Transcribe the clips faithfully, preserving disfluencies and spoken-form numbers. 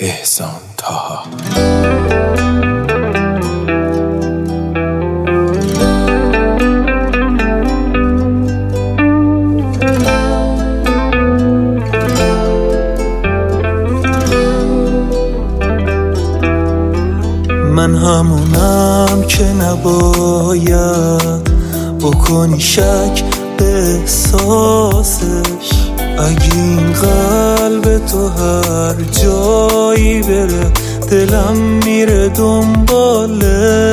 احسان طه. من همونم که نباید بکنی شک به احساسش. اگه این قلب تو هر جایی بره دلم میره دنبالش.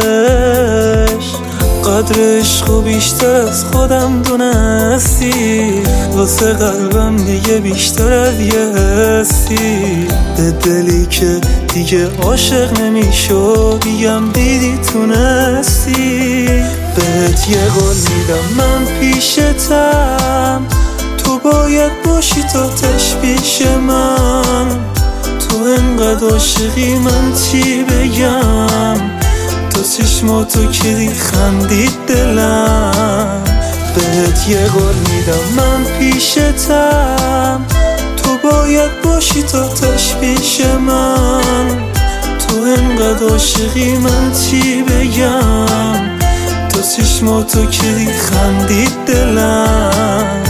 قدر عشقو بیشتر از خودم دونستی، واسه قلبم دیگه بیشتر از یه حسی. به دلی که دیگه عاشق نمیشو بگم دیدی تونستی. بهت یه قول میدم من پیشتم، تو باید باشی تا تشبیش من. تو انقدر عاشقی من چی بگم، تا چشماتو که دید خندید دلم. بهت یه قول میدم من پیشتم، تو باید باشی تا تشبیش من. تو انقدر عاشقی من چی بگم، تا چشماتو که دید خندید دلم.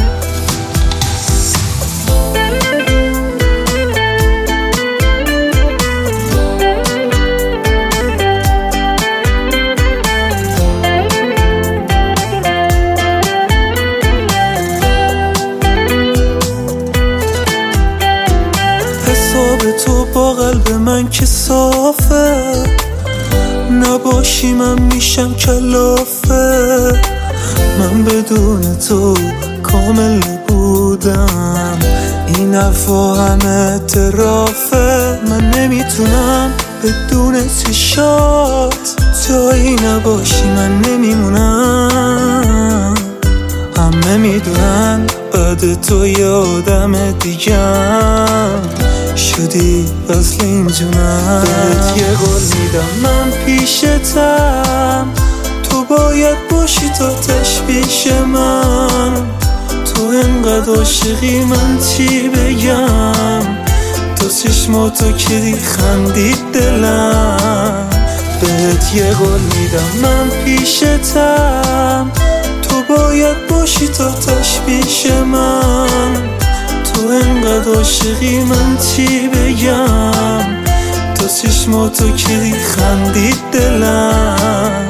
حساب تو با قلب من که صافه، نباشی من میشم کلافه. من بدون تو کامل بودم، این حرفا همه اعترافه. من نمیتونم بدون چشات، جایی نباشی من نمیمونم. همه میدونن بعد تو یه آدم دیگم شدی اصل این جونم. بهت یه قول میدم من پیشتم، تو باید باشی تا تشبیش من. تو انقدر عاشقی من چی بگم، تا چشماتو که دید خندید دلم. بهت یه قول میدم من پیشتم، تو باید باشی تا تشبیش من. تو انقدر عاشقی من چی بگم، تا چشماتو که دید خندید دلم.